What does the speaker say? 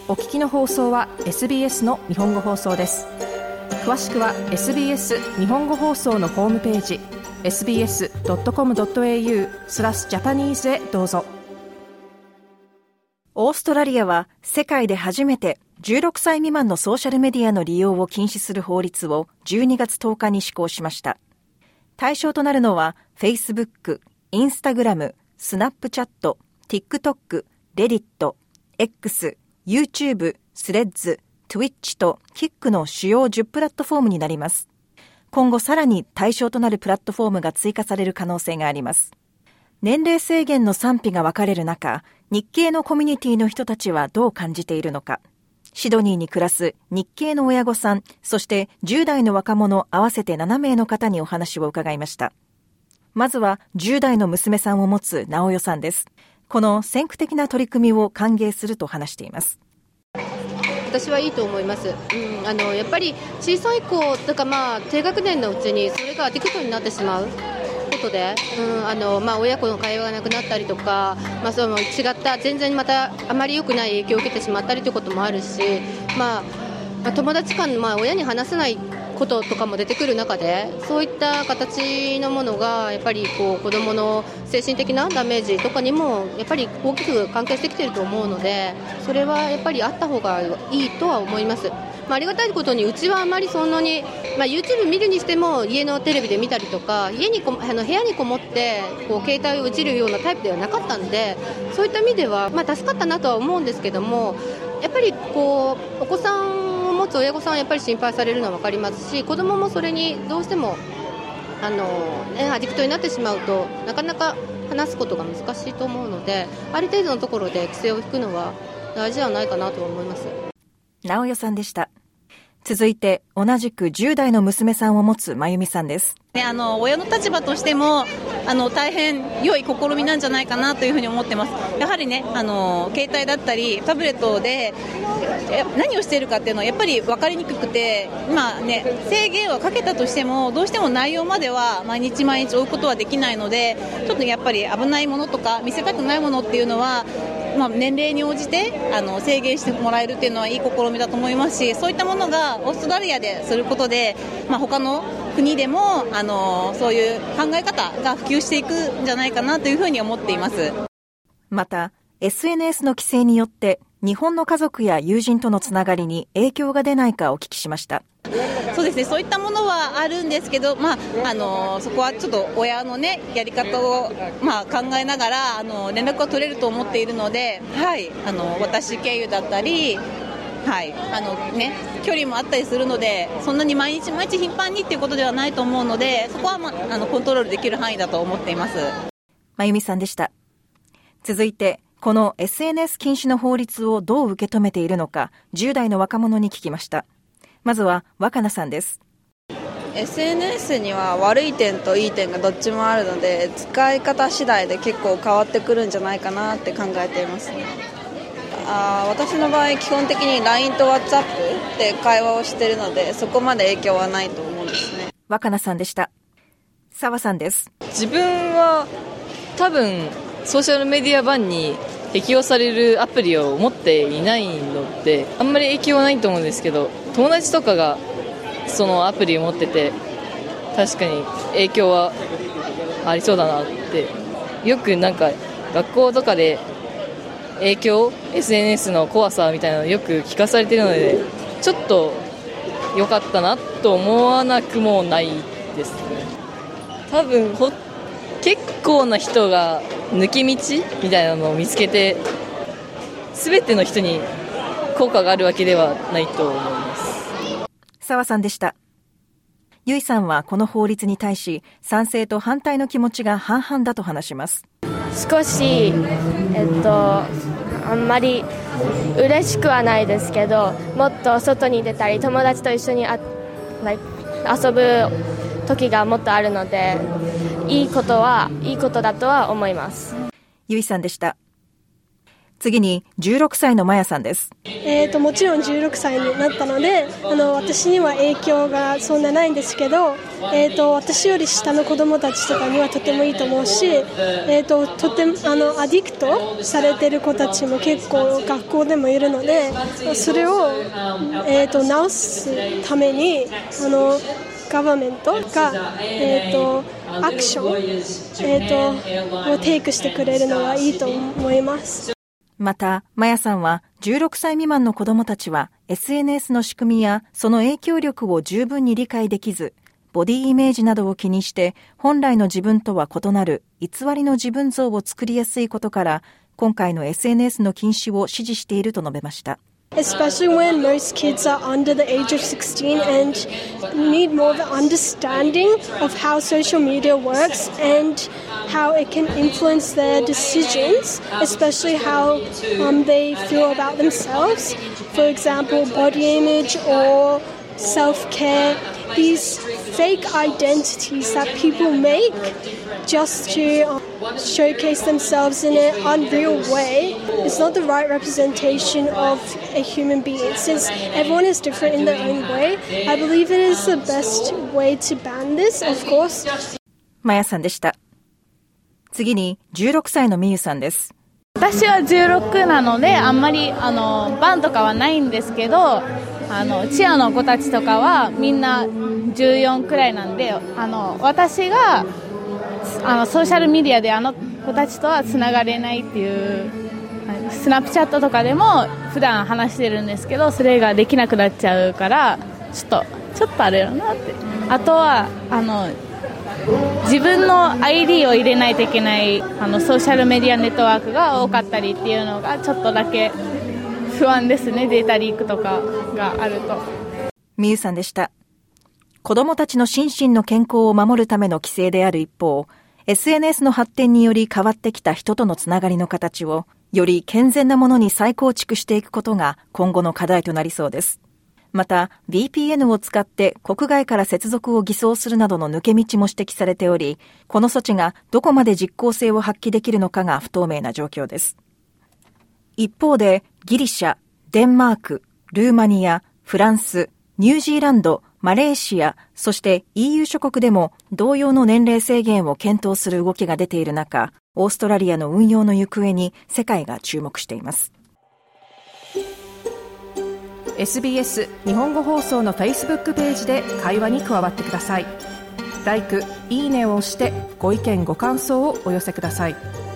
お聞きの放送は SBS の日本語放送です。詳しくは SBS 日本語放送のホームページ sbs.com.au/Japanese へどうぞ。オーストラリアは世界で初めて16歳未満のソーシャルメディアの利用を禁止する法律を12月10日に施行しました。対象となるのは Facebook、Instagram、Snapchat、TikTok、Reddit、X、YouTube、Threads、Twitch と Kik の主要10プラットフォームになります。今後さらに対象となるプラットフォームが追加される可能性があります。年齢制限の賛否が分かれる中、日系のコミュニティの人たちはどう感じているのか。シドニーに暮らす日系の親御さん、そして10代の若者合わせて7名の方にお話を伺いました。まずは10代の娘さんを持つ直代さんです。この先駆的な取り組みを歓迎すると話しています。 私はいいと思います。やっぱり小さい子とか、低学年のうちにそれがアディクトになってしまうことで、親子の会話がなくなったりとか、その違った全然またあまり良くない影響を受けてしまったりということもあるし、友達間、親に話せないこととかも出てくる中で、そういった形のものがやっぱり子どもの精神的なダメージとかにもやっぱり大きく関係してきていると思うので、それはやっぱりあった方がいいとは思います。ありがたいことにうちはあまりそんなに、YouTube 見るにしても家のテレビで見たりとか、部屋にこもって携帯をいじるようなタイプではなかったんで、そういった意味では、助かったなとは思うんですけども、やっぱりお子さんを持つ親御さんはやっぱり心配されるのは分かりますし、子どももそれにどうしてもアディクトになってしまうとなかなか話すことが難しいと思うので、ある程度のところで規制を引くのは大事ではないかなと思います。 直代さんでした。続いて同じく10代の娘さんを持つまゆみさんです。 親の立場としても大変良い試みなんじゃないかなというふうに思ってます。やはりね、携帯だったりタブレットで何をしているかっていうのはやっぱり分かりにくくて、制限をかけたとしてもどうしても内容までは毎日追うことはできないので、ちょっとやっぱり危ないものとか見せたくないものっていうのは年齢に応じて制限してもらえるっていうのはいい試みだと思いますし、そういったものがオーストラリアですることで、他の国でもそういう考え方が普及していくんじゃないかなというふうに思っています。 また SNS の規制によって日本の家族や友人とのつながりに影響が出ないかお聞きしました。 そうですね、そういったものはあるんですけど、そこはちょっと親のねやり方を考えながら連絡は取れると思っているので、私経由だったり、距離もあったりするので、そんなに毎日頻繁にっていうことではないと思うので、そこは、コントロールできる範囲だと思っています。 まゆみさんでした。続いてこの SNS 禁止の法律をどう受け止めているのか10代の若者に聞きました。まずは若菜さんです。 SNS には悪い点といい点がどっちもあるので、使い方次第で結構変わってくるんじゃないかなって考えています。私の場合基本的に LINE と WhatsApp で会話をしているので、そこまで影響はないと思うんですね。 若菜さんでした。澤さんです。 自分は多分ソーシャルメディア版に適用されるアプリを持っていないのであんまり影響はないと思うんですけど、友達とかがそのアプリを持ってて確かに影響はありそうだなって。よく学校とかで影響 SNS の怖さみたいなのをよく聞かされているので、ちょっと良かったなと思わなくもないですね。多分結構な人が抜け道みたいなのを見つけて、全ての人に効果があるわけではないと思います。 澤さんでした。ゆいさんはこの法律に対し賛成と反対の気持ちが半々だと話します。 少し、あんまり嬉しくはないですけど、もっと外に出たり友達と一緒に遊ぶ時がもっとあるので、いいことだとは思います。 ゆいさんでした。 次に16歳のマヤさんです。 もちろん16歳になったので私には影響がそんなないんですけど、私より下の子供たちとかにはとてもいいと思うし、とてもアディクトされてる子たちも結構学校でもいるので、それを、直すためにガバメントが、アクション、をテイクしてくれるのはいいと思います。 また、マヤさんは16歳未満の子どもたちは SNS の仕組みやその影響力を十分に理解できず、ボディイメージなどを気にして本来の自分とは異なる偽りの自分像を作りやすいことから、今回の SNS の禁止を支持していると述べました。 Especially when most kids are under the age of 16 and need more of an understanding of how social media works and how it can influence their decisions, especially how they feel about themselves. For example, body image or self-care, these fake identities that people make just to showcase themselves in an unreal way. It's not the right representation of a human being. Since everyone is different in their own way, I believe it is the best way to ban this, of course. マヤさんでした。次に16歳のみゆさんです。 私は16なのであんまりバンとかはないんですけど、チアの子たちとかはみんな14くらいなんで、私がソーシャルメディアで子たちとはつながれないっていう、スナップチャットとかでも普段話してるんですけど、それができなくなっちゃうからちょっとあれだなって。あとは自分の ID を入れないといけないソーシャルメディアネットワークが多かったりっていうのがちょっとだけ不安ですね。データリークとかがあると。 みゆさんでした。子どもたちの心身の健康を守るための規制である一方、SNS の発展により変わってきた人とのつながりの形をより健全なものに再構築していくことが今後の課題となりそうです。また VPN を使って国外から接続を偽装するなどの抜け道も指摘されており、この措置がどこまで実効性を発揮できるのかが不透明な状況です。一方でギリシャ、デンマーク、ルーマニア、フランス、ニュージーランド、マレーシア、そして EU 諸国でも同様の年齢制限を検討する動きが出ている中、オーストラリアの運用の行方に世界が注目しています。 SBS 日本語放送の Facebook ページで会話に加わってください。LIKE、いいねを押してご意見ご感想をお寄せください。